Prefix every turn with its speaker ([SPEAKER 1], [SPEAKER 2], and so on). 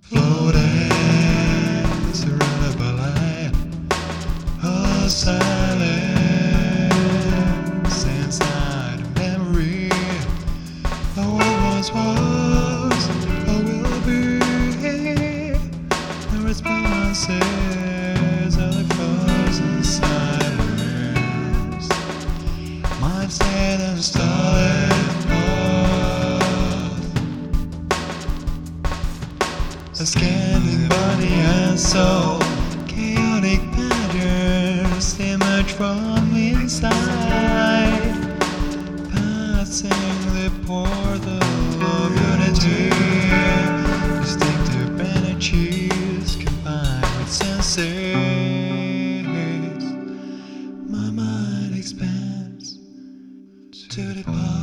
[SPEAKER 1] floating, surrounded by light, all silence inside a memory of what once was or will be. The responses are the frozen silence. Mind stayed and started off. A scanning body and soul, chaotic patterns emerge from inside, passing the portal of unity. Distinctive energies combined with senses. My mind expands to the